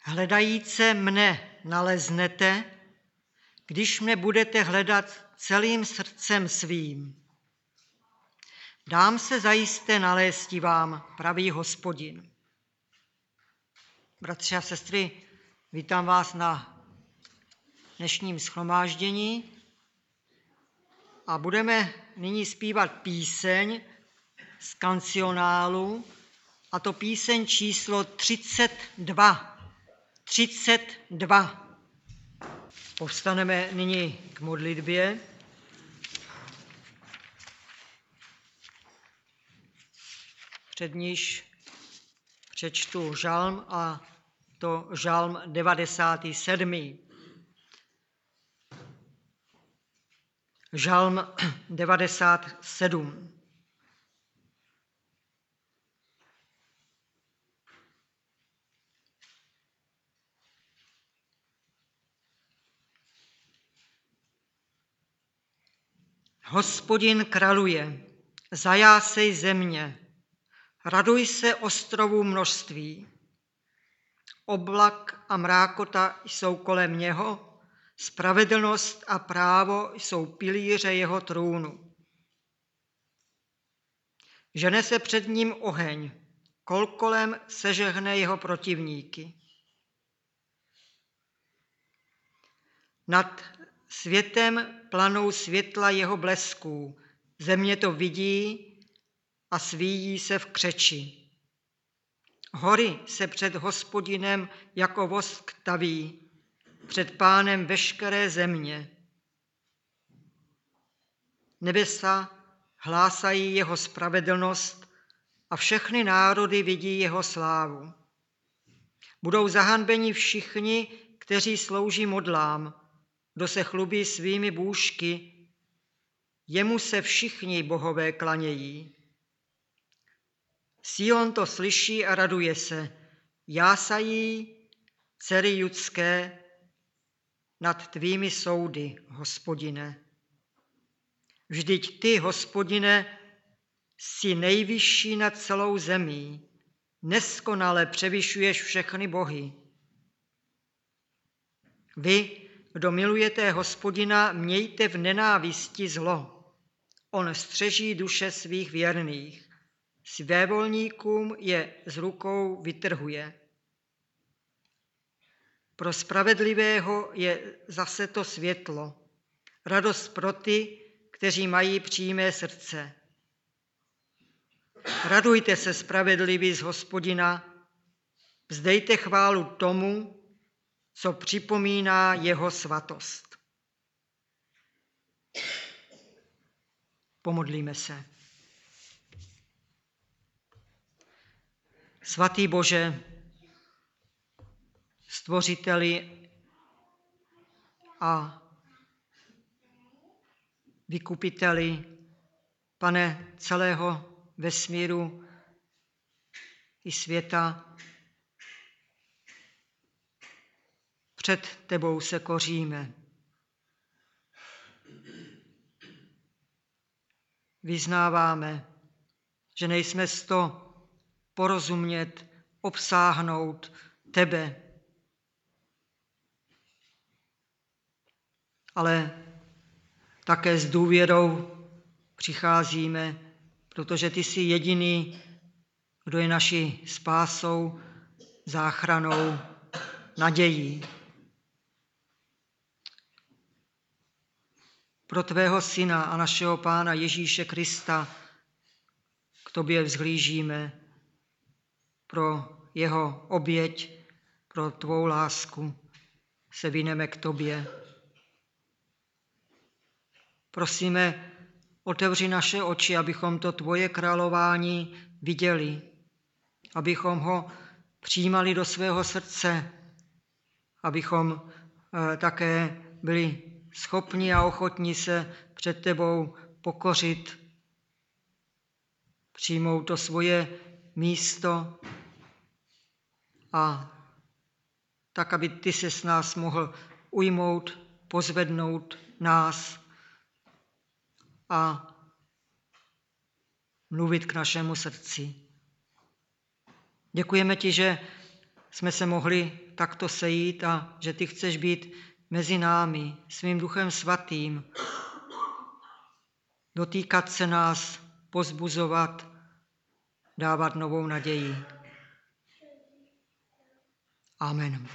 Hledajíce mne naleznete, když mne budete hledat celým srdcem svým. Dám se zajisté nalézti vám, pravý Hospodin. Bratři a sestry, vítám vás na dnešním shromáždění a budeme nyní zpívat píseň z kancionálu, a to píseň číslo 32. 32. Povstaneme nyní k modlitbě. Před níž přečtu žalm, a to žalm 97. Žalm 97. Hospodin kraluje, zajásej země, raduj se ostrovů množství. Oblak a mrákota jsou kolem něho, spravedlnost a právo jsou pilíře jeho trůnu. Žene se před ním oheň, kolkolem sežehne jeho protivníky. Nad světem planou světla jeho blesků, země to vidí a svíjí se v křeči. Hory se před Hospodinem jako vosk taví, před Pánem veškeré země. Nebesa hlásají jeho spravedlnost a všechny národy vidí jeho slávu. Budou zahanbeni všichni, kteří slouží modlám, kdo se chlubí svými bůžky, jemu se všichni bohové klanějí. Sion to slyší a raduje se, jásají dcery judské nad tvými soudy, Hospodine. Vždyť ty, Hospodine, jsi nejvyšší nad celou zemí, neskonale převyšuješ všechny bohy. Vy, kdo milujete Hospodina, mějte v nenávisti zlo. On střeží duše svých věrných. Svévolníkům je z rukou vytrhuje. Pro spravedlivého je zase to světlo, radost pro ty, kteří mají přímé srdce. Radujte se, spravedliví, z Hospodina, vzdejte chválu tomu, co připomíná jeho svatost. Pomodlíme se. Svatý Bože, stvořiteli a vykupiteli, Pane celého vesmíru i světa, před tebou se koříme. Vyznáváme, že nejsme sto porozumět, obsáhnout tebe, ale také s důvěrou přicházíme, protože ty jsi jediný, kdo je naší spásou, záchranou, nadějí. Pro tvého Syna a našeho Pána Ježíše Krista k tobě vzhlížíme, pro jeho oběť, pro tvou lásku se vineme k tobě. Prosíme, otevři naše oči, abychom to tvoje králování viděli, abychom ho přijímali do svého srdce, abychom také byli schopni a ochotni se před tebou pokořit, přijmout to svoje místo a tak, aby ty se s nás mohl ujmout, pozvednout nás a mluvit k našemu srdci. Děkujeme ti, že jsme se mohli takto sejít a že ty chceš být mezi námi, svým Duchem Svatým, dotýkat se nás, pozbuzovat, dávat novou naději. Amen.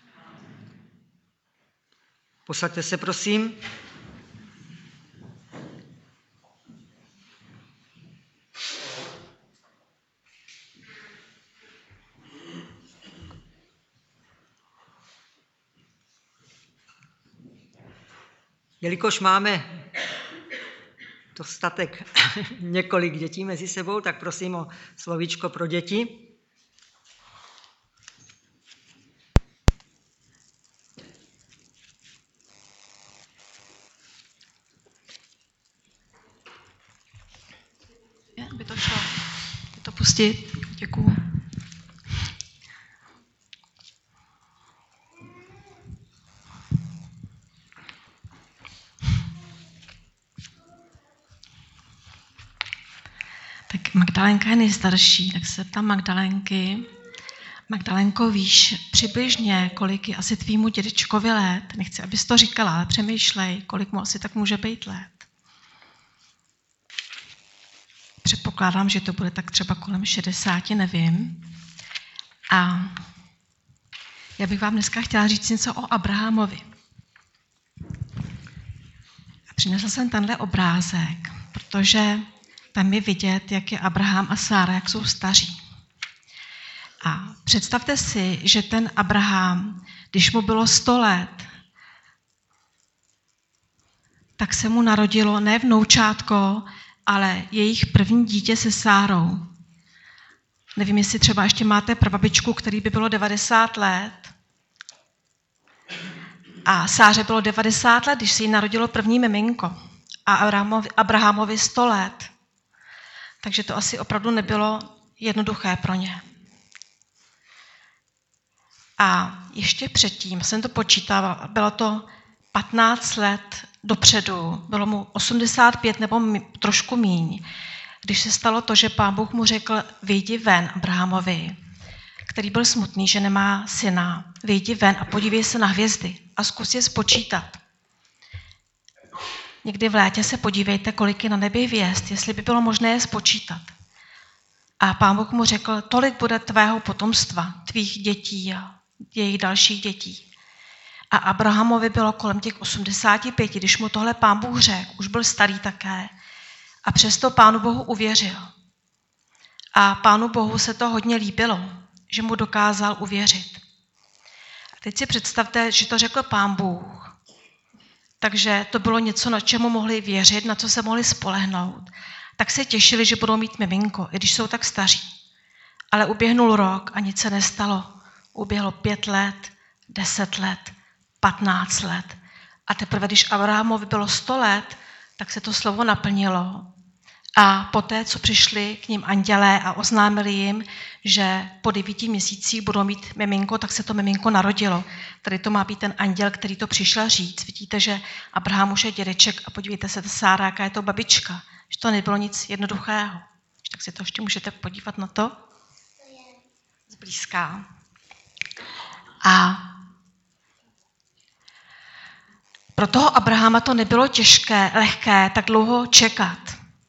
Posaďte se, prosím. Jelikož máme dostatek několik dětí mezi sebou, tak prosím o slovíčko pro děti. By to šlo. By to pustit. Děkuju. Tak Magdalénka je nejstarší, tak se ptám Magdalénky. Magdalénko, víš přibližně, kolik je asi tvýmu dědečkovi let? Nechci, abys to říkala, ale přemýšlej, kolik mu asi tak může být let. Předpokládám, že to bude tak třeba kolem 60, nevím. A já bych vám dneska chtěla říct něco o Abrahamovi. A přinesla jsem tenhle obrázek, protože tam je vidět, jak je Abraham a Sára, jak jsou staří. A představte si, že ten Abraham, když mu bylo 100 let, tak se mu narodilo ne vnoučátko, ale jejich první dítě se Sárou. Nevím, jestli třeba ještě máte prababičku, který by bylo 90 let. A Sáře bylo 90 let, když se jí narodilo první miminko. A Abrahamovi 100 let. Takže to asi opravdu nebylo jednoduché pro ně. A ještě předtím jsem to počítala, bylo to 15 let dopředu, bylo mu 85 nebo trošku míň, když se stalo to, že Pán Bůh mu řekl, vyjdi ven Abrahamovi, který byl smutný, že nemá syna, vyjdi ven a podívej se na hvězdy a zkus je spočítat. Někdy v létě se podívejte, kolik je na nebi hvězd, jestli by bylo možné je spočítat. A Pán Bůh mu řekl, tolik bude tvého potomstva, tvých dětí a jejich dalších dětí. A Abrahamovi bylo kolem těch 85, když mu tohle Pán Bůh řekl, už byl starý také. A přesto Pánu Bohu uvěřil. A Pánu Bohu se to hodně líbilo, že mu dokázal uvěřit. A teď si představte, že to řekl Pán Bůh. Takže to bylo něco, na čemu mohli věřit, na co se mohli spolehnout. Tak se těšili, že budou mít miminko, i když jsou tak staří. Ale uběhnul rok a nic se nestalo. Uběhlo 5 let, 10 let, 15 let. A teprve, když Abrahamovi bylo 100 let, tak se to slovo naplnilo. A poté, co přišli k ním andělé a oznámili jim, že po 9 měsících budou mít miminko, tak se to miminko narodilo. Tady to má být ten anděl, který to přišel říct. Vidíte, že Abraham už je dědeček a podívejte se, ta Sára, jaká je to babička. Že to nebylo nic jednoduchého. Tak si to ještě můžete podívat na to. Zblízka. A pro toho Abrahama to nebylo těžké, lehké, tak dlouho čekat.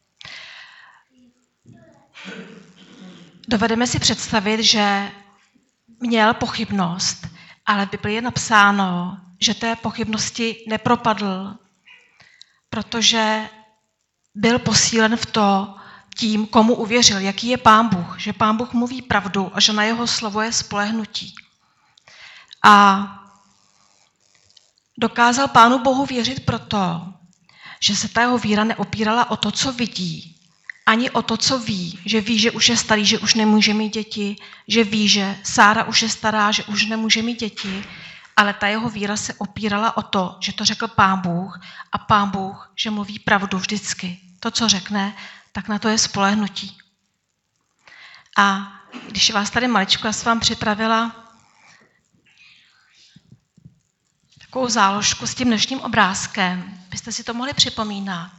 Dovedeme si představit, že měl pochybnost, ale v Biblii je napsáno, že té pochybnosti nepropadl, protože byl posílen v to tím, komu uvěřil, jaký je Pán Bůh, že Pán Bůh mluví pravdu a že na jeho slovo je spolehnutí. A dokázal Pánu Bohu věřit proto, že se ta jeho víra neopírala o to, co vidí, ani o to, co ví, že už je starý, že už nemůže mít děti, že ví, že Sára už je stará, že už nemůže mít děti, ale ta jeho víra se opírala o to, že to řekl Pán Bůh a Pán Bůh, že mluví pravdu vždycky. To, co řekne, tak na to je spolehnutí. A když vás tady maličko, já jsem vám připravila takovou záložku s tím dnešním obrázkem, byste si to mohli připomínat.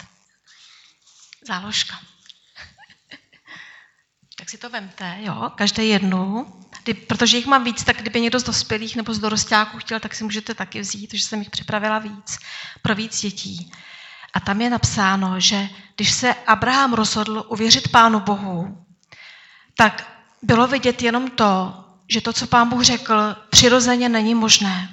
Záložka. Tak si to vemte, jo, každé jednu. protože jich mám víc, tak kdyby někdo z dospělých nebo z dorostáků chtěl, tak si můžete taky vzít, že jsem jich připravila víc, pro víc dětí. A tam je napsáno, že když se Abraham rozhodl uvěřit Pánu Bohu, tak bylo vidět jenom to, že to, co Pán Bůh řekl, přirozeně není možné.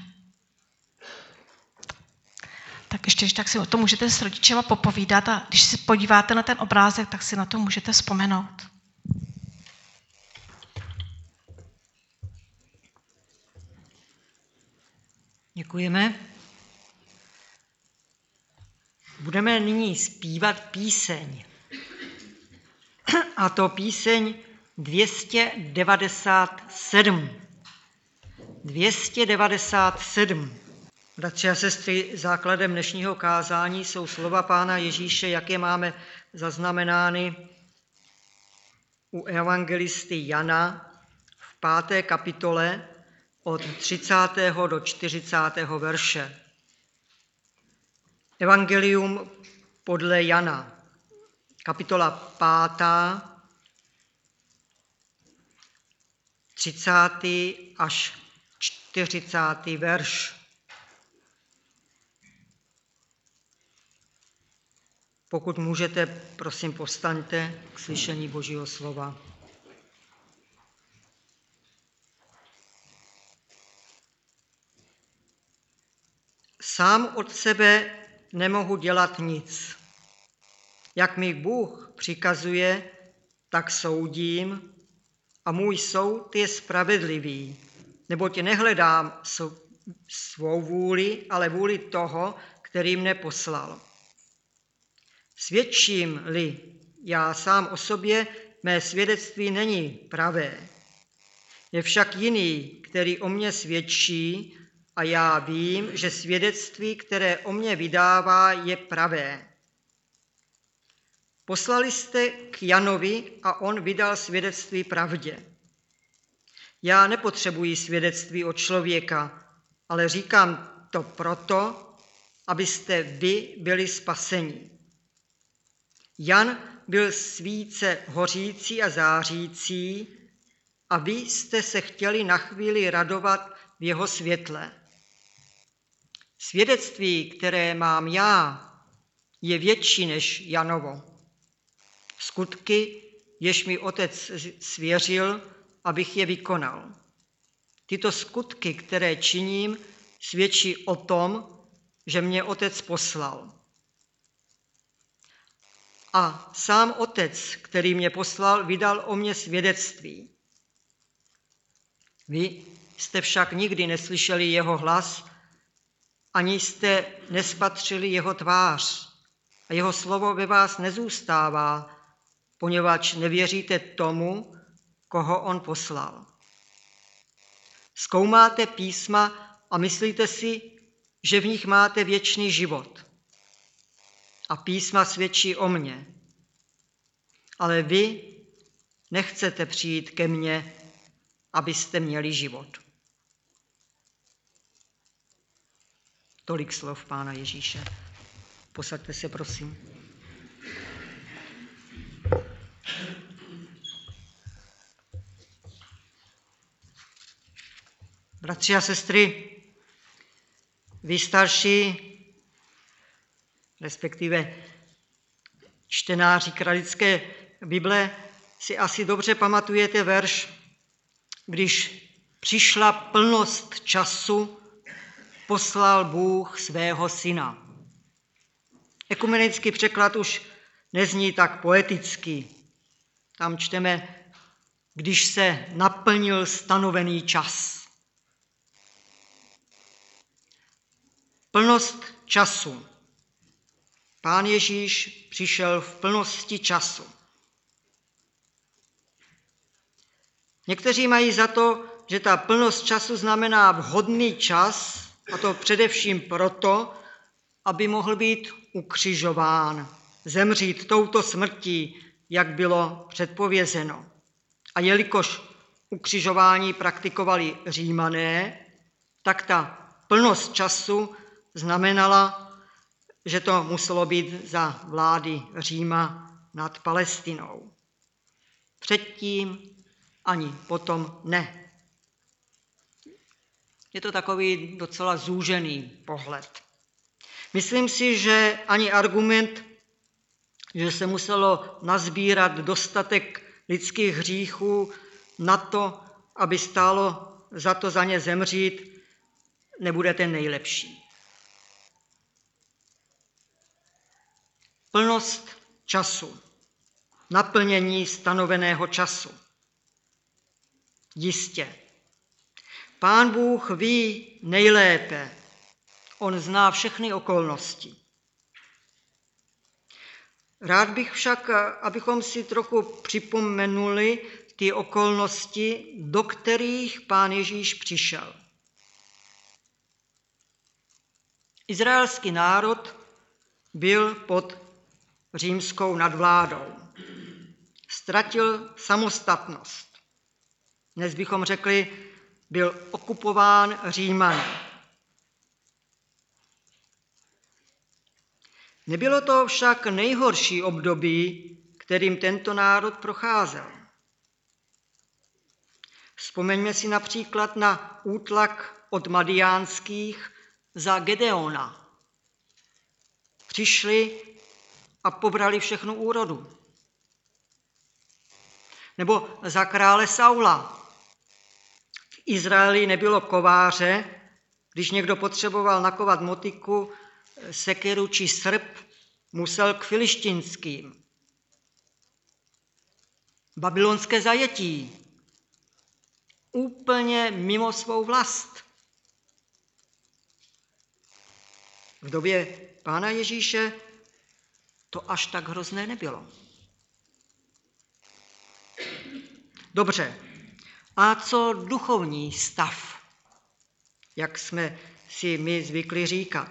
Tak ještě tak si o tom můžete s rodičema popovídat a když si podíváte na ten obrázek, tak si na to můžete vzpomenout. Děkujeme. Budeme nyní zpívat píseň. A to píseň 297. 297. Bratři a sestry, základem dnešního kázání jsou slova Pána Ježíše, jak je máme zaznamenány u evangelisty Jana v 5. kapitole od 30. do 40. verše. Evangelium podle Jana, kapitola 5. 30. až 40. verš. Pokud můžete, prosím, povstaňte k slyšení Božího slova. Sám od sebe nemohu dělat nic. Jak mi Bůh přikazuje, tak soudím a můj soud je spravedlivý, neboť nehledám svou vůli, ale vůli toho, který mne poslal. Svědčím-li já sám o sobě, mé svědectví není pravé. Je však jiný, který o mně svědčí, a já vím, že svědectví, které o mně vydává, je pravé. Poslali jste k Janovi a on vydal svědectví pravdě. Já nepotřebuji svědectví od člověka, ale říkám to proto, abyste vy byli spaseni. Jan byl svíce hořící a zářící a vy jste se chtěli na chvíli radovat v jeho světle. Svědectví, které mám já, je větší než Janovo. Skutky, jež mi otec svěřil, abych je vykonal. Tyto skutky, které činím, svědčí o tom, že mě otec poslal. A sám otec, který mě poslal, vydal o mě svědectví. Vy jste však nikdy neslyšeli jeho hlas, ani jste nespatřili jeho tvář a jeho slovo ve vás nezůstává, poněvadž nevěříte tomu, koho on poslal. Zkoumáte písma a myslíte si, že v nich máte věčný život. A písma svědčí o mně. Ale vy nechcete přijít ke mně, abyste měli život. Tolik slov Pána Ježíše. Posaďte se, prosím. Bratři a sestry, vy starší, respektive čtenáři kralické Bible, si asi dobře pamatujete verš, když přišla plnost času, poslal Bůh svého syna. Ekumenický překlad už nezní tak poeticky. Tam čteme, když se naplnil stanovený čas. Plnost času. Pán Ježíš přišel v plnosti času. Někteří mají za to, že ta plnost času znamená vhodný čas, a to především proto, aby mohl být ukřižován, zemřít touto smrtí, jak bylo předpovězeno. A jelikož ukřižování praktikovali Římané, tak ta plnost času znamenala, že to muselo být za vlády Říma nad Palestinou. Předtím ani potom ne. Je to takový docela zúžený pohled. Myslím si, že ani argument, že se muselo nazbírat dostatek lidských hříchů na to, aby stálo za to za ně zemřít, nebude ten nejlepší. Plnost času, naplnění stanoveného času. Jistě. Pán Bůh ví nejlépe. On zná všechny okolnosti. Rád bych však, abychom si trochu připomenuli ty okolnosti, do kterých Pán Ježíš přišel. Izraelský národ byl pod římskou nadvládou. Ztratil samostatnost. Dnes bychom řekli, byl okupován Římany. Nebylo to však nejhorší období, kterým tento národ procházel. Vzpomeňme si například na útlak od Madiánských za Gedeona. Přišli a pobrali všechnu úrodu. Nebo za krále Saula. V Izraeli nebylo kováře, když někdo potřeboval nakovat motyku, sekeru či srp, musel k filištinským. Babylonské zajetí. Úplně mimo svou vlast. V době Pána Ježíše to až tak hrozné nebylo. Dobře, a co duchovní stav, jak jsme si my zvykli říkat?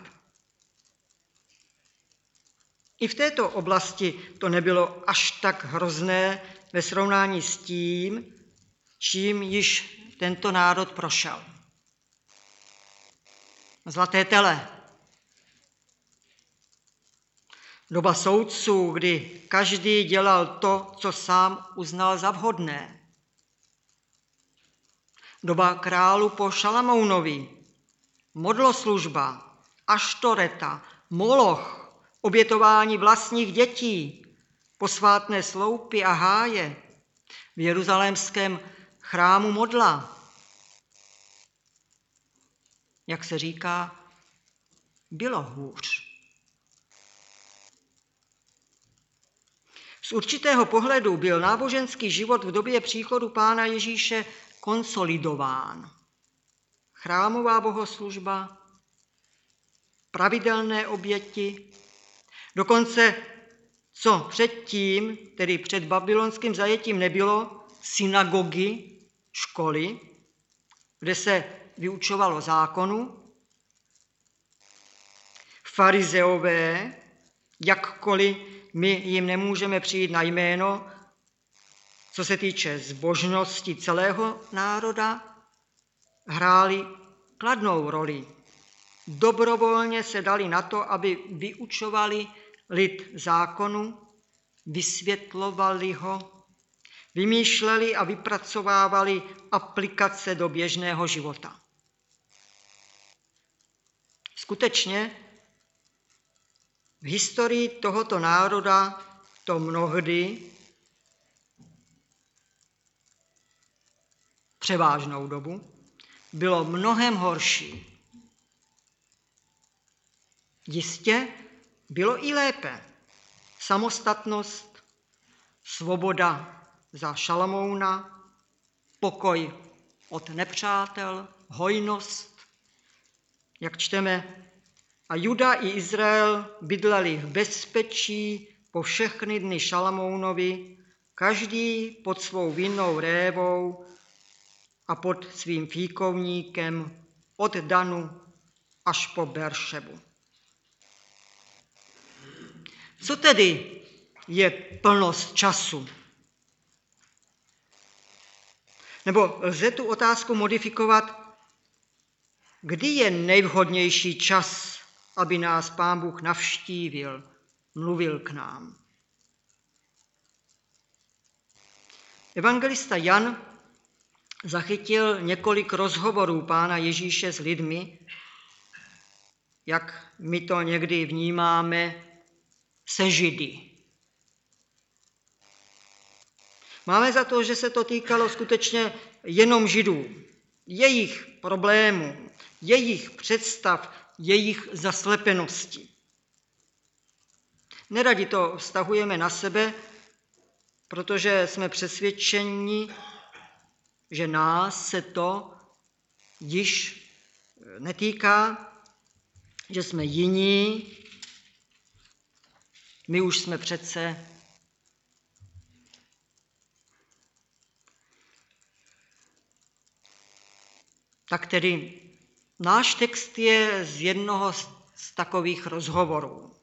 I v této oblasti to nebylo až tak hrozné ve srovnání s tím, čím již tento národ prošel. Zlaté tele. Doba soudců, kdy každý dělal to, co sám uznal za vhodné. Doba králu po Šalamounovi. Modloslužba, Aštoreta, Moloch, obětování vlastních dětí, posvátné sloupy a háje v jeruzalémském chrámu modla. Jak se říká, bylo hůř. Z určitého pohledu byl náboženský život v době příchodu Pána Ježíše konsolidován. Chrámová bohoslužba, pravidelné oběti, dokonce co předtím, tedy před babylonským zajetím nebylo, synagogy, školy, kde se vyučovalo zákonu, farizeové, jakkoliv my jim nemůžeme přijít na jméno, co se týče zbožnosti celého národa, hráli kladnou roli. Dobrovolně se dali na to, aby vyučovali lid zákonu, vysvětlovali ho, vymýšleli a vypracovávali aplikace do běžného života. Skutečně v historii tohoto národa to mnohdy převážnou dobu bylo mnohem horší. Jistě bylo i lépe. Samostatnost, svoboda za Šalamouna, pokoj od nepřátel, hojnost, jak čteme, a Juda i Izrael bydleli v bezpečí po všechny dny Šalamounovi, každý pod svou vinnou révou a pod svým fíkovníkem od Danu až po Beršebu. Co tedy je plnost času? Nebo lze tu otázku modifikovat, kdy je nejvhodnější čas, aby nás Pán Bůh navštívil, mluvil k nám. Evangelista Jan zachytil několik rozhovorů Pána Ježíše s lidmi, jak my to někdy vnímáme, se Židy. Máme za to, že se to týkalo skutečně jenom Židů, jejich problémů, jejich představ, jejich zaslepenosti. Neradi to vztahujeme na sebe, protože jsme přesvědčeni, že nás se to již netýká, že jsme jiní, my už jsme přece tak tedy náš text je z jednoho z takových rozhovorů.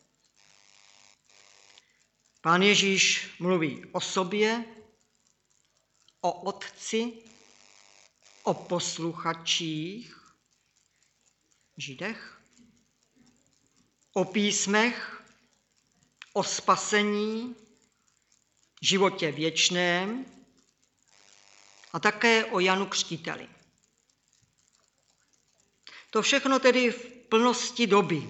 Pán Ježíš mluví o sobě, o Otci, o posluchačích, Židech, o písmech, o spasení, životě věčném a také o Janu Křtiteli. To všechno tedy v plnosti doby.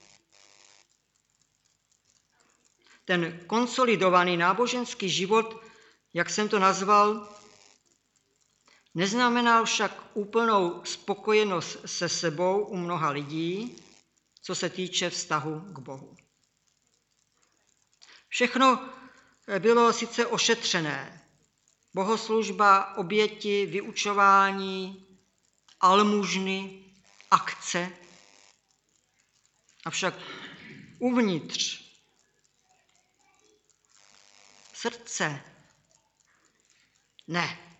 Ten konsolidovaný náboženský život, jak jsem to nazval, neznamenal však úplnou spokojenost se sebou u mnoha lidí, co se týče vztahu k Bohu. Všechno bylo sice ošetřené. Bohoslužba, oběti, vyučování, almužny, akce. Avšak uvnitř srdce ne.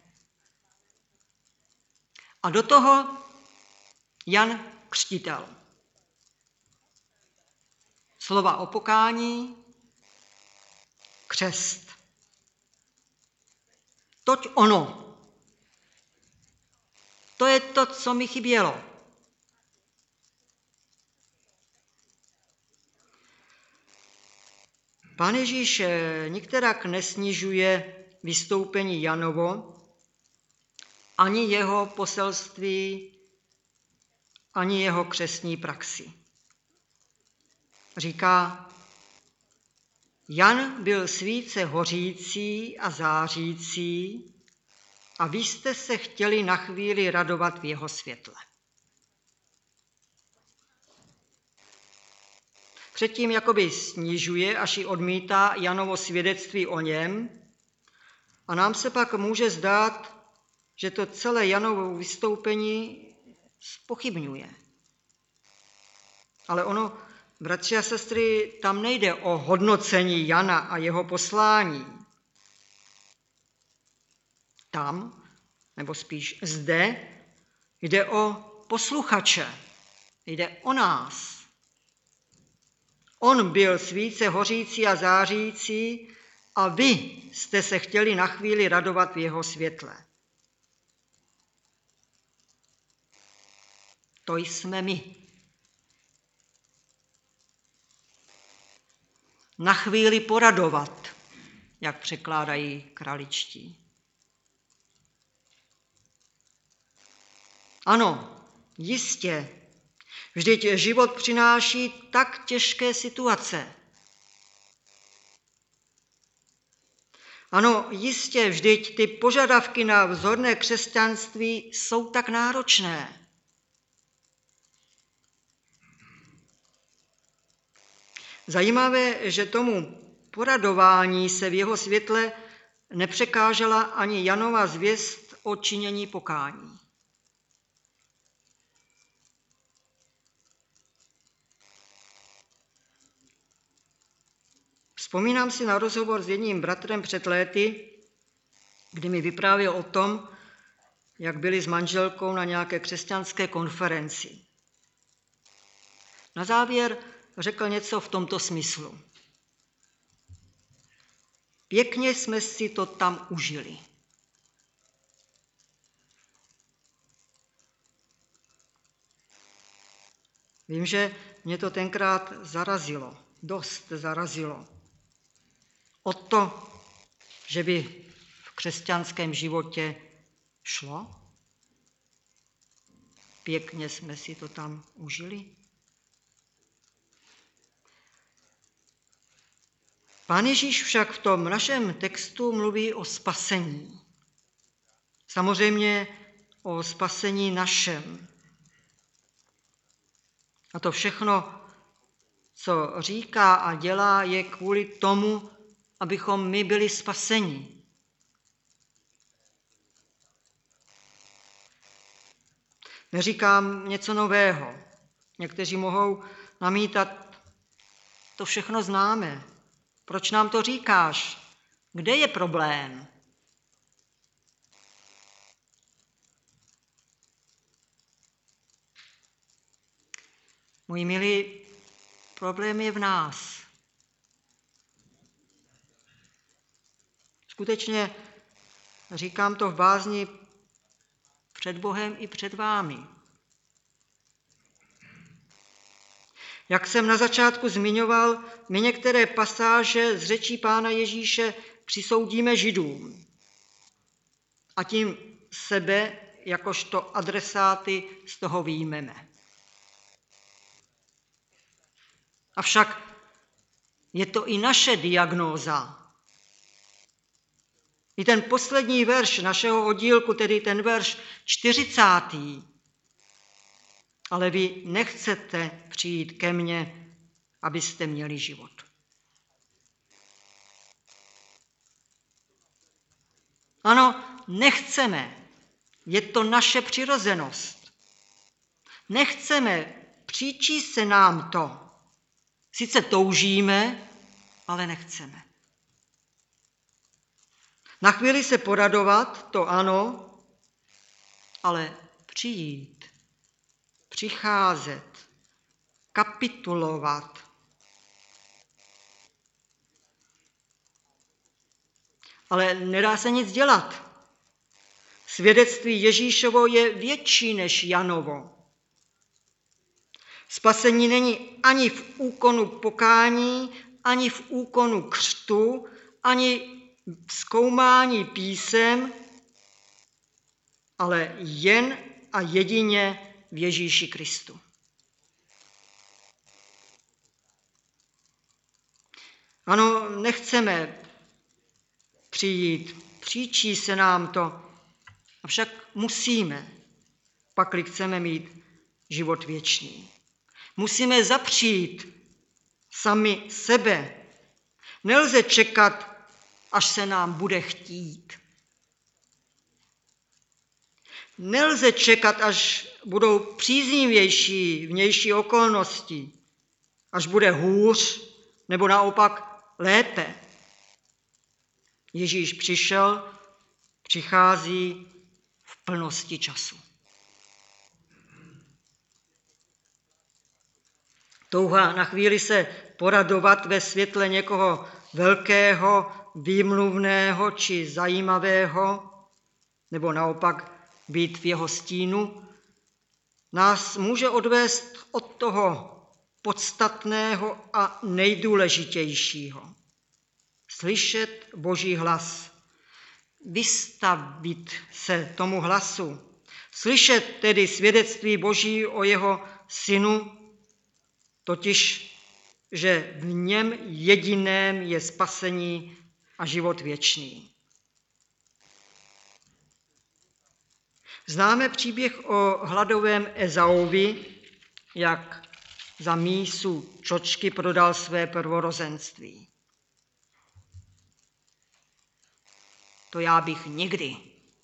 A do toho Jan Křtitel. Slova o pokání, křest. Toť ono. To je to, co mi chybělo. Pán Ježíš nikterak nesnižuje vystoupení Janovo, ani jeho poselství, ani jeho křestní praxi. Říká, Jan byl svíce hořící a zářící a vy jste se chtěli na chvíli radovat v jeho světle. Předtím jakoby snižuje, až i odmítá Janovo svědectví o něm a nám se pak může zdát, že to celé Janovo vystoupení zpochybňuje. Ale ono, bratři a sestry, tam nejde o hodnocení Jana a jeho poslání. Tam, nebo spíš zde, jde o posluchače, jde o nás. On byl svíce hořící a zářící a vy jste se chtěli na chvíli radovat v jeho světle. To jsme my. Na chvíli poradovat, jak překládají kraličtí. Ano, jistě, vždyť život přináší tak těžké situace. Ano, jistě, vždyť ty požadavky na vzorné křesťanství jsou tak náročné. Zajímavé, že tomu poradování se v jeho světle nepřekážela ani Janova zvěst o činění pokání. Vzpomínám si na rozhovor s jedním bratrem před léty, kdy mi vyprávěl o tom, jak byli s manželkou na nějaké křesťanské konferenci. Na závěr řekl něco v tomto smyslu. Pěkně jsme si to tam užili. Vím, že mě to tenkrát zarazilo, dost zarazilo. O to, že by v křesťanském životě šlo? pěkně jsme si to tam užili? Pán Ježíš však v tom našem textu mluví o spasení. Samozřejmě o spasení našem. A to všechno, co říká a dělá, je kvůli tomu, abychom my byli spaseni. Neříkám něco nového. Někteří mohou namítat, to všechno známe. Proč nám to říkáš? Kde je problém? Můj milý, problém je v nás. Skutečně říkám to v bázni před Bohem i před vámi. Jak jsem na začátku zmiňoval, my některé pasáže z řečí Pána Ježíše přisoudíme Židům a tím sebe jakožto adresáty z toho vyjmeme. Avšak je to i naše diagnóza. I ten poslední verš našeho oddílku, tedy ten verš 40. Ale vy nechcete přijít ke mně, abyste měli život. Ano, nechceme. Je to naše přirozenost. Nechceme, příčí se nám to. Sice toužíme, ale nechceme. Na chvíli se poradovat, to ano, ale přijít, přicházet, kapitulovat. Ale nedá se nic dělat. Svědectví Ježíšovo je větší než Janovo. Spasení není ani v úkonu pokání, ani v úkonu křtu, ani v zkoumání písem, ale jen a jedině v Ježíši Kristu. Ano, nechceme přijít, příčí se nám to, avšak musíme, pakli chceme mít život věčný. Musíme zapřít sami sebe. Nelze čekat, až se nám bude chtít. Nelze čekat, až budou příznivější vnější okolnosti, až bude hůř nebo naopak lépe. Ježíš přišel, přichází v plnosti času. Touha na chvíli se poradovat ve světle někoho velkého, výmluvného či zajímavého, nebo naopak být v jeho stínu, nás může odvést od toho podstatného a nejdůležitějšího. Slyšet Boží hlas, vystavit se tomu hlasu, slyšet tedy svědectví Boží o jeho synu, totiž, že v něm jediném je spasení a život věčný. Známe příběh o hladovém Ezauvi, jak za mísu čočky prodal své prvorozenství. To já bych nikdy.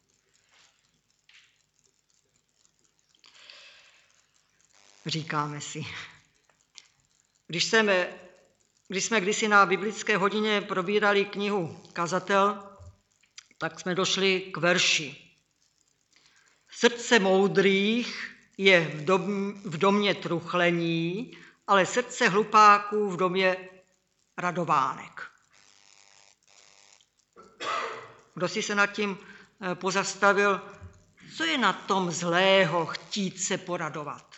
Říkáme si. Když jsme kdysi na biblické hodině probírali knihu Kazatel, tak jsme došli k verši. Srdce moudrých je v domě truchlení, ale srdce hlupáků v domě radovánek. Kdo si se nad tím pozastavil, co je na tom zlého chtít se poradovat?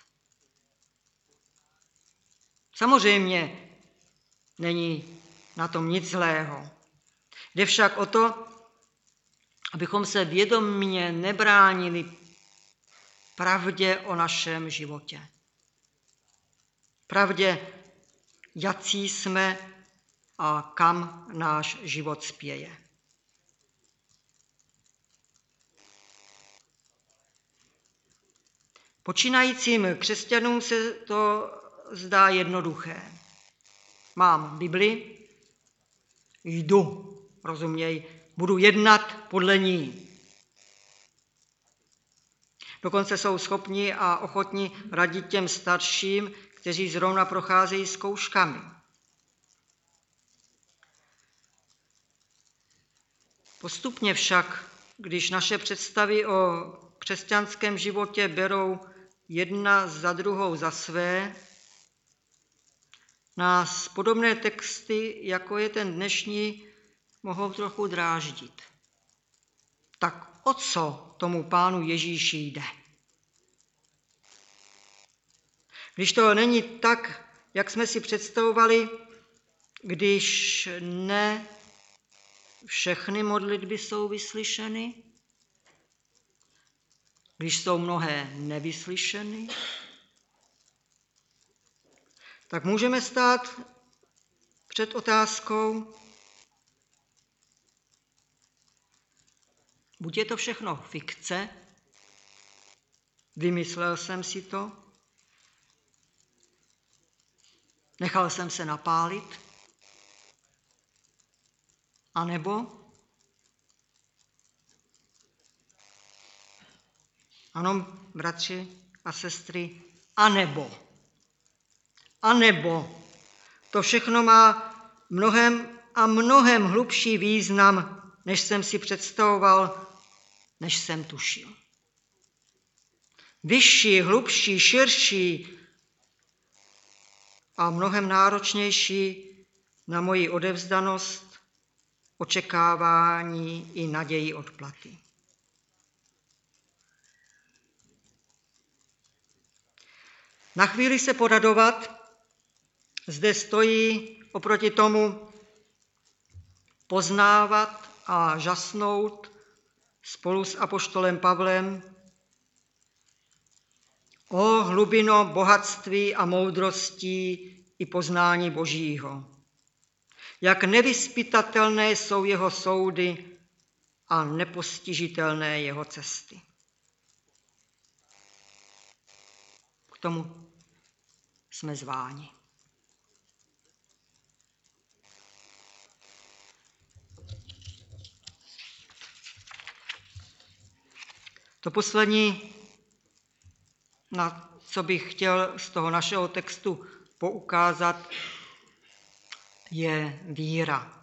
Samozřejmě není na tom nic zlého. Jde však o to, abychom se vědomě nebránili pravdě o našem životě. Pravdě, jací jsme a kam náš život spěje. Počínajícím křesťanům se to zdá jednoduché. Mám Bibli, jdu, rozuměj, budu jednat podle ní. Dokonce jsou schopni a ochotni radit těm starším, kteří zrovna procházejí zkouškami. Postupně však, když naše představy o křesťanském životě berou jedna za druhou za své, nás podobné texty, jako je ten dnešní, mohou trochu dráždit. Tak o co tomu Pánu Ježíši jde? Když to není tak, jak jsme si představovali, když ne všechny modlitby jsou vyslyšeny, když jsou mnohé nevyslyšeny, tak můžeme stát před otázkou, buď je to všechno fikce, vymyslel jsem si to, nechal jsem se napálit, anebo ano, bratři a sestry, anebo to všechno má mnohem hlubší význam, než jsem si představoval, než jsem tušil. Vyšší, hlubší, širší a mnohem náročnější na moji odevzdanost, očekávání i naději odplaty. Na chvíli se poradovat, zde stojí oproti tomu poznávat a žasnout spolu s apoštolem Pavlem o hlubino bohatství a moudrostí i poznání Božího. Jak nevyzpytatelné jsou jeho soudy a nepostižitelné jeho cesty. K tomu jsme zváni. To poslední, na co bych chtěl z toho našeho textu poukázat, je víra.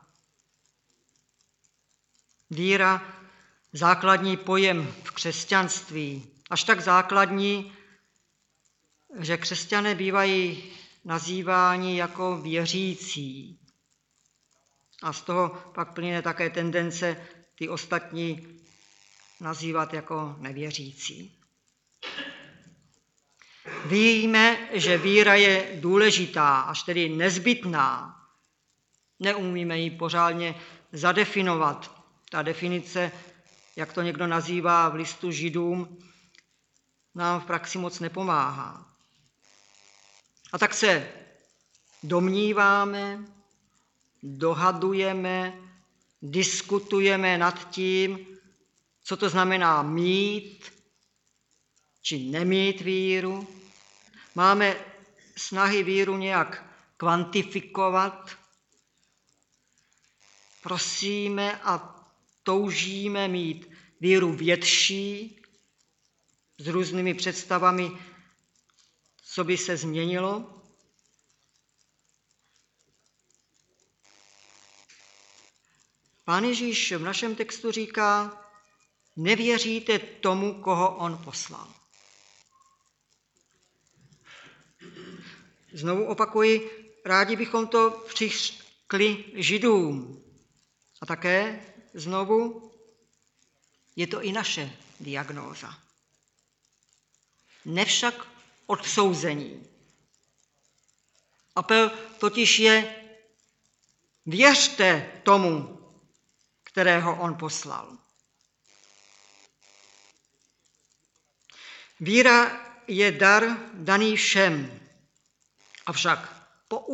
Víra, základní pojem v křesťanství, až tak základní, že křesťané bývají nazýváni jako věřící. A z toho pak plyne také tendence ty ostatní nazývat jako nevěřící. Víme, že víra je důležitá, až tedy nezbytná. Neumíme ji pořádně zadefinovat. Ta definice, jak to někdo nazývá v listu Židům, nám v praxi moc nepomáhá. A tak se domníváme, dohadujeme, diskutujeme nad tím, co to znamená mít či nemít víru. Máme snahy víru nějak kvantifikovat. Prosíme a toužíme mít víru větší, s různými představami, co by se změnilo. Pán Ježíš v našem textu říká, nevěříte tomu, koho on poslal. Znovu opakuji, rádi bychom to přiřkli Židům. A také znovu je to i naše diagnóza. Nevšak odsouzení. Apel totiž je, věřte tomu, kterého on poslal. Víra je dar daný všem, avšak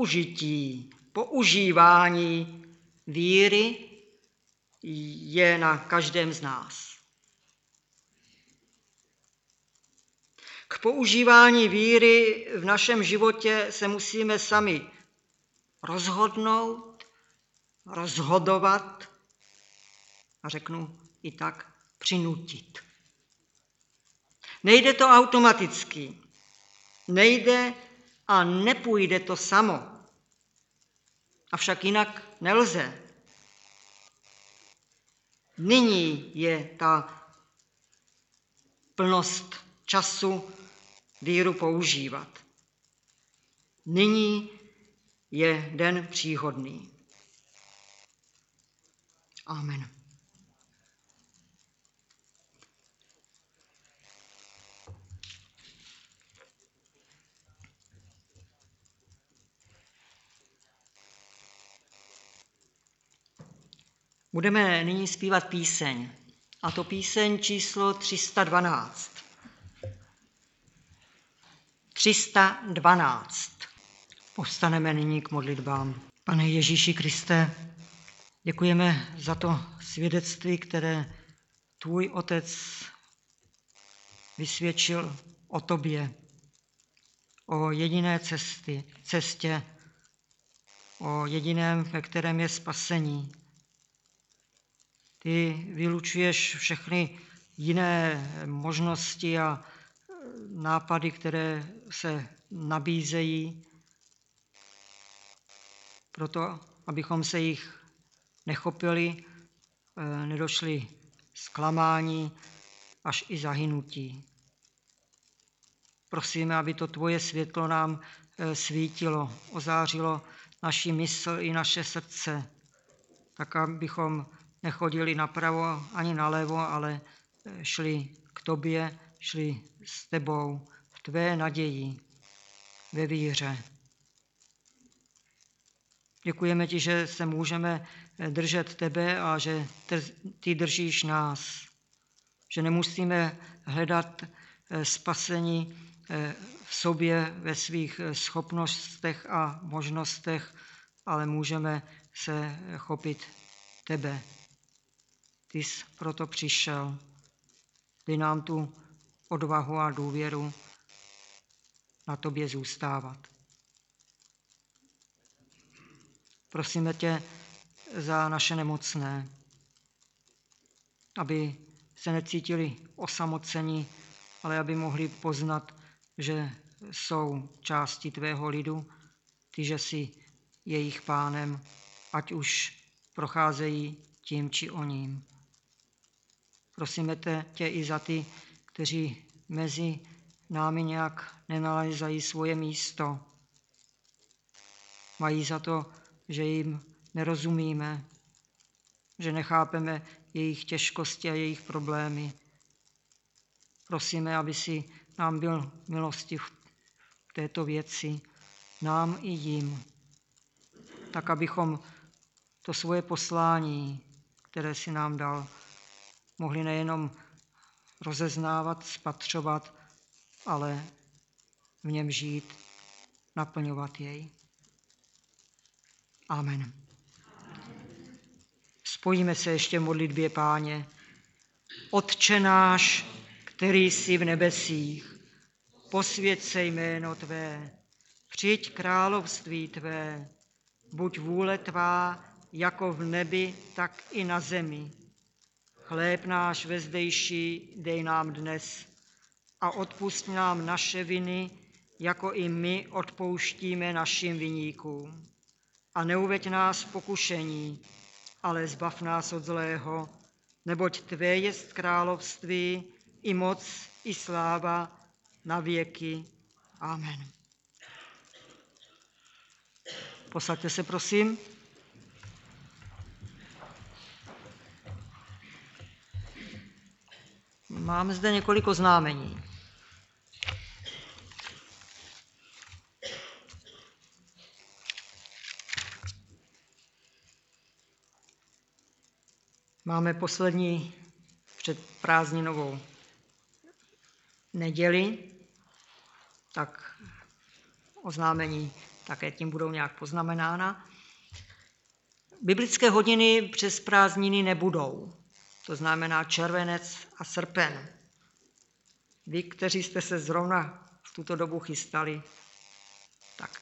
používání víry je na každém z nás. K používání víry v našem životě se musíme sami rozhodnout, rozhodovat a řeknu i tak přinutit. Nejde to automaticky, nejde a nepůjde to samo. Avšak jinak nelze. Nyní je ta plnost času víru používat. Nyní je den příhodný. Amen. Budeme nyní zpívat píseň, a to píseň číslo 312. 312. Povstaneme nyní k modlitbám. Pane Ježíši Kriste, děkujeme za to svědectví, které tvůj Otec vysvědčil o tobě, o jediné cestě, o jediném, ve kterém je spasení. Ty vylučuješ všechny jiné možnosti a nápady, které se nabízejí, proto abychom se jich nechopili, nedošli zklamání až i zahynutí. Prosíme, aby to tvoje světlo nám svítilo, ozářilo naši mysl i naše srdce, tak abychom nechodili napravo ani nalevo, ale šli k tobě, šli s tebou v tvé naději, ve víře. Děkujeme ti, že se můžeme držet tebe a že ty držíš nás, že nemusíme hledat spasení v sobě, ve svých schopnostech a možnostech, ale můžeme se chopit tebe. Ty jsi proto přišel. Dej nám tu odvahu a důvěru na tobě zůstávat. Prosíme tě za naše nemocné, aby se necítili osamoceni, ale aby mohli poznat, že jsou částí tvého lidu, ty, že jsi jejich pánem, ať už procházejí tím či oním. Prosíme tě i za ty, kteří mezi námi nějak nenalézají svoje místo. Mají za to, že jim nerozumíme, že nechápeme jejich těžkosti a jejich problémy. Prosíme, aby si nám byl milostiv v této věci, nám i jim, tak abychom to svoje poslání, které si nám dal, mohli nejenom rozeznávat, spatřovat, ale v něm žít, naplňovat jej. Amen. Spojíme se ještě v modlitbě, Páně. Otče náš, který jsi v nebesích, posvěť se jméno tvé, přijď království tvé, buď vůle tvá jako v nebi, tak i na zemi. Chléb náš vezdejší dej nám dnes a odpusť nám naše viny, jako i my odpouštíme našim viníkům. A neuveď nás v pokušení, ale zbav nás od zlého, neboť tvé jest království, i moc, i sláva na věky. Amen. Posaďte se, prosím. Mám zde několik oznámení. Máme poslední předprázdninovou neděli, tak oznámení také tím budou nějak poznamenána. Biblické hodiny přes prázdniny nebudou, to znamená červenec a srpen. Vy, kteří jste se zrovna v tuto dobu chystali, tak.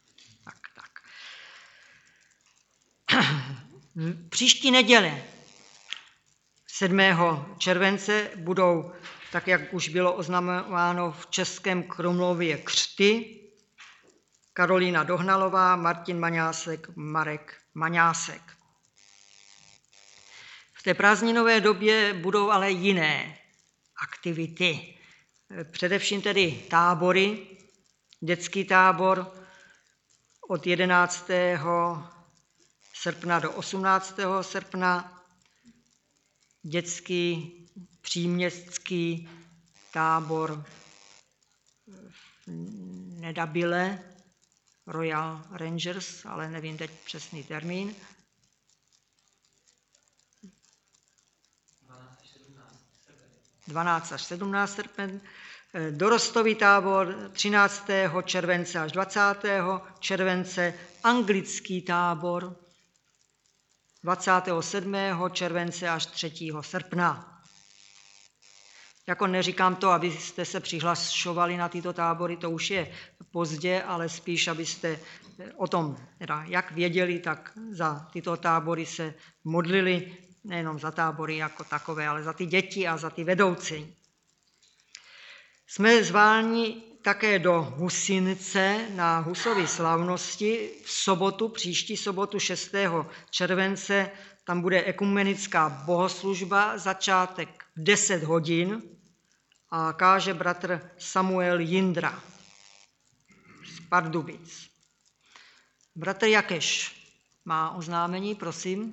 Příští neděle 7. července budou, tak jak už bylo oznamováno, v Českém Krumlově křty. Karolína Dohnalová, Martin Maňásek, Marek Maňásek. V té prázdninové době budou ale jiné aktivity. Především tedy tábory, dětský tábor od 11. srpna do 18. srpna, dětský příměstský tábor v Nedabile, Royal Rangers, ale nevím teď přesný termín. 12. až 17. srpen. Dorostový tábor 13. července až 20. července. Anglický tábor 27. července až 3. srpna. Jako neříkám to, abyste se přihlašovali na tyto tábory, to už je pozdě, ale spíš, abyste o tom, teda jak věděli, tak za tyto tábory se modlili, nejenom za tábory jako takové, ale za ty děti a za ty vedoucí. Jsme zváni také do Husince na Husovy slavnosti v sobotu, příští sobotu 6. července. Tam bude ekumenická bohoslužba, začátek v 10 hodin a káže bratr Samuel Jindra z Pardubic. Bratr Jakeš má oznámení, prosím.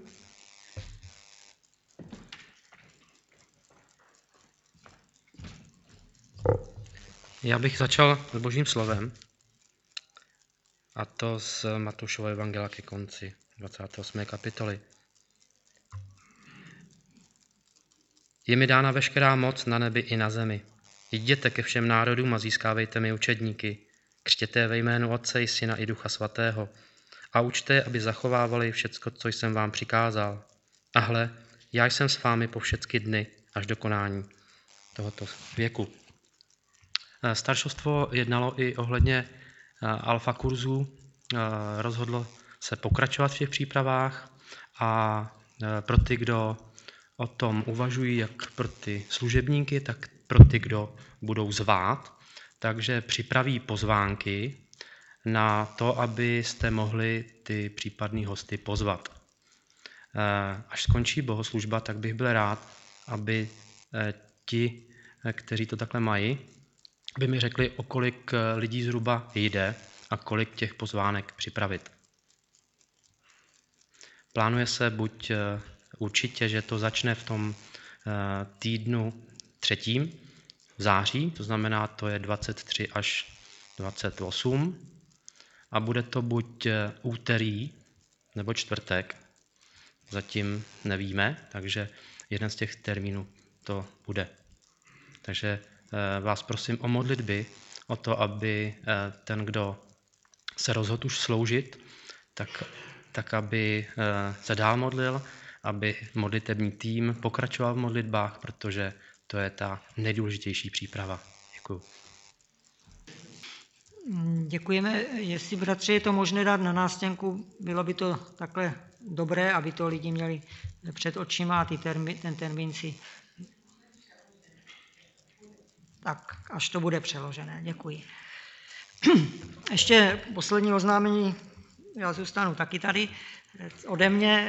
Já bych začal s Božím slovem, a to z Matoušova evangelia ke konci 28. kapitoly. Je mi dána veškerá moc na nebi i na zemi. Jděte ke všem národům a získávejte mi učedníky. Křtěte ve jménu Otce i Syna i Ducha Svatého a učte, aby zachovávali všecko, co jsem vám přikázal. A hle, já jsem s vámi po všechny dny až do konání tohoto věku. Staršovstvo jednalo i ohledně alfa kurzů, rozhodlo se pokračovat v těch přípravách a pro ty, kdo o tom uvažují, jak pro ty služebníky, tak pro ty, kdo budou zvát, takže připraví pozvánky na to, abyste mohli ty případný hosty pozvat. Až skončí bohoslužba, tak bych byl rád, aby ti, kteří to takhle mají, by mi řekli, o kolik lidí zhruba jde a kolik těch pozvánek připravit. Plánuje se buď určitě, že to začne v tom týdnu 3. v září, to znamená, to je 23 až 28, a bude to buď úterý nebo čtvrtek, zatím nevíme, takže jeden z těch termínů to bude. Takže vás prosím o modlitby, o to, aby ten, kdo se rozhodl už sloužit, tak aby se dál modlil, aby modlitební tým pokračoval v modlitbách, protože to je ta nejdůležitější příprava. Děkuji. Děkujeme. Jestli, bratři, je to možné dát na nástěnku, bylo by to takhle dobré, aby to lidi měli před očima a ten termín si... Tak, až to bude přeložené. Děkuji. Ještě poslední oznámení, já zůstanu taky tady, ode mě.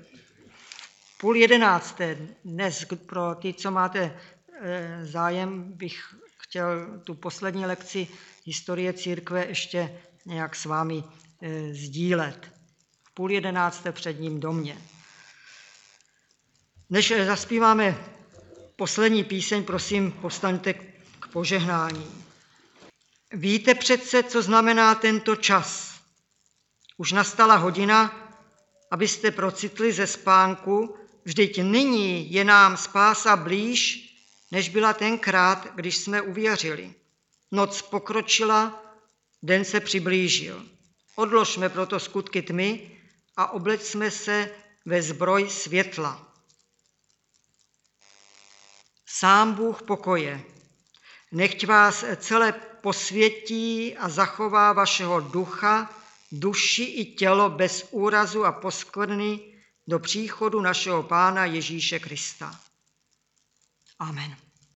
10:30 dnes pro ty, co máte zájem, bych chtěl tu poslední lekci historie církve ještě nějak s vámi sdílet. 10:30 v předním domě. Než zaspíváme poslední píseň, prosím, povstaňte k požehnání. Víte přece, co znamená tento čas. Už nastala hodina, abyste procitli ze spánku, vždyť nyní je nám spása blíž, než byla tenkrát, když jsme uvěřili. Noc pokročila, den se přiblížil. Odložme proto skutky tmy a oblečme se ve zbroj světla. Sám Bůh pokoje, nechť vás celé posvětí a zachová vašeho ducha, duši i tělo bez úrazu a poskvrny do příchodu našeho Pána Ježíše Krista. Amen.